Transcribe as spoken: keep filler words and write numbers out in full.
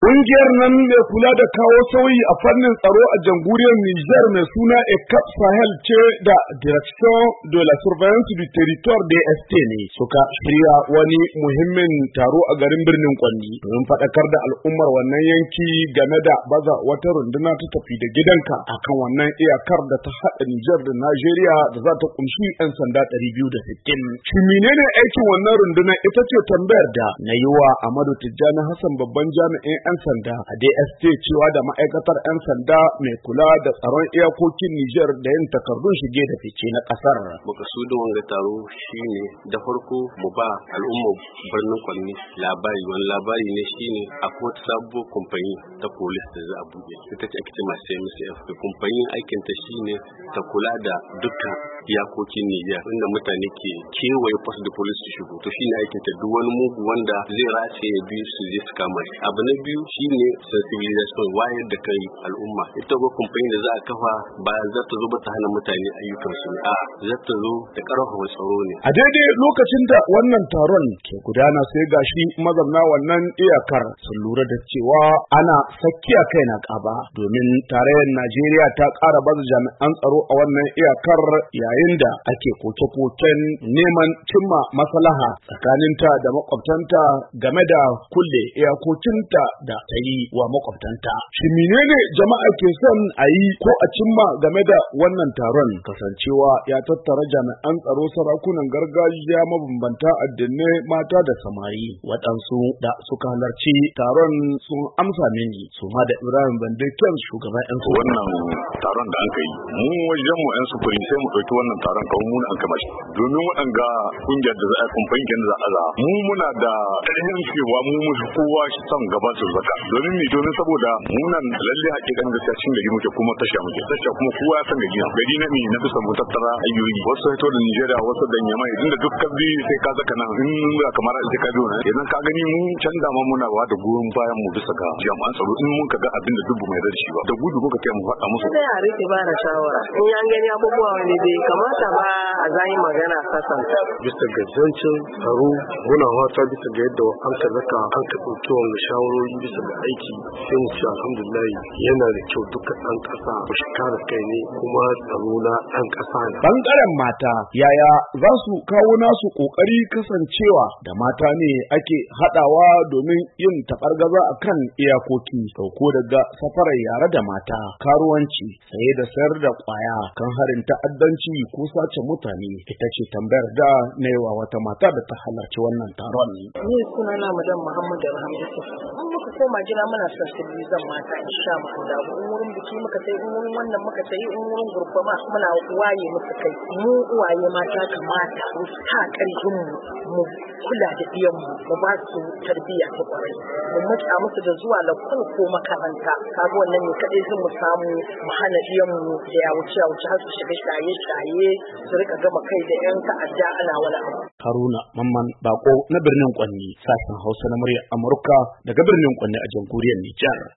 Ƙungiyar nan mai kula da kawo sauyi a fannin tsaro a jamhuriyar Nijar mai suna E C A P Sahel ce da Direction de la Surveillance du Territoire D S T ne suka shirya wani muhimmin taro a garin birnin Kwanni domin faɗakar da al'ummar wannan yanki game da baza wata runduna ta tafi da gidanka akan wannan iyakar da ta haɗa Nijar da Najeriya da za ta kunshi 'yan sanda ɗari biyu da sittin. Shi menene aikin wannan runduna ita ce tambayar da na yi wa Amadu Tijjani Hassan babban jami'in 'yan sanda a D S T cewa da ma'aikatar 'yan sanda mai kula da tsaron iyakokin Nijar da yin takardun shige da fice na kasar. Makasudin wanga taro shine da farko mu ba al'ummar birnin Kwanni labari, wani labari ne shine akwai wata sabuwar kamfani ta police da za a buɗe, ita ce ake cewa C M C F. Kamfanin aikin ta shine ta kula da dukkan iyakokin Nijar inda mutane ke kewaye post da police su shigo, to shine aikin ta. Duk wani mugu wanda zai race ya bi su je su kama shi. Abu na biyu shine sensibilization, wayar da kai al'umma. Ita ba kamfani da za a kafa ba za ta zo ba ta hana mutane ayyukan su, a za ta zo ta karfafa tsaro ne. A daidai lokacin da wannan taron ke gudana sai gashi mazauna wannan iyakar sun lura da cewa ana sakkiya kai na kaba, domin tarayyar Najeriya ta ƙara baza jami'an tsaro a wannan iyakar yayin da ake koke-koken neman cimma maslaha tsakaninta da makwabtanta game da kulle iyakokinta da ta yi wa makwabtanta. Shi menene jama'a ke son a yi ko a cimma game da wannan taron, kasancewa ya tattara jami'an tsaro, sarakunan gargajiya mabambanta, addinai, mata da samari. Waɗansu da suka halarci taron sun amsa mini su ma da Ibrahim Bandaken shugaban 'yan sufuri. Wannan taron da an kai mu wajen mu 'yan sufuri sai mu ɗauki wannan taron kawai mu an kama shi, domin waɗanga kungiyar da za a kumfankin da za a za mu muna da ƙarfin cewa mu musu kowa shi son gaba su zaka, domin mi domin saboda munan lalle hakikan gaskiya cikin gari muke kuma tasha muke tasha kuma kowa ya san gari gari na mi na bisa mu tattara ayyuri wasu fito da Nigeria wasu da Yamai, inda dukkan bi sai ka zaka nan in ga kamar sai ka biyo nan idan ka gani mu can da ma muna ba da goyon bayan mu bisa ga jami'an tsaro in mun ka ga abin da dubu mai da shi ba da gudu muka kai mu faɗa musu. Sai a rike ba da shawara in an gani abubuwa wanda bai kamata ba a zai magana kasan bisa ga zancen tsaro muna fata bisa ga yadda an ka zaka an ka ɗauki wanga shawarori bisa ga aiki sai mu ce alhamdulillah yana da kyau dukkan ɗan ƙasa ba shi kare kai ne kuma tsaro na ɗan ƙasa ne. Bangaren mata yaya za su kawo nasu ƙoƙari kasancewa da mata ne ake haɗawa domin yin taɓargaza a kan iyakoki, sauko daga safarar yare da mata, karuwanci, saye da sayar da ƙwaya, kan harin ta'addanci ko sace mutane, ita ce tambayar da na yi wa wata mata da ta halarci wannan taron. Ni suna na Madan Muhammadu Alhamdu. An muka koma gida muna sensibilizan mata insha Allah. In wurin biki muka sai, in wurin wannan muka sai, in wurin gurfama muna waye musu kai. Mu uwaye mata kamata mu sa ƙarfin mu mu kula da ɗiyan mu mu ba su tarbiyya ta ƙwarai. Mu matsa musu da zuwa lakon ko makaranta. Kaga wannan ne kaɗai zai mu samu mu hana ɗiyan mu da ya wuce ya wuce har su shiga shaye-shaye su rika gama kai da 'yan ta'adda ana wani abu. Haruna Mamman Bako na birnin Kwanni, sashen Hausa na muryar Amurka daga birnin Kwanni a jamhuriyar Nijar.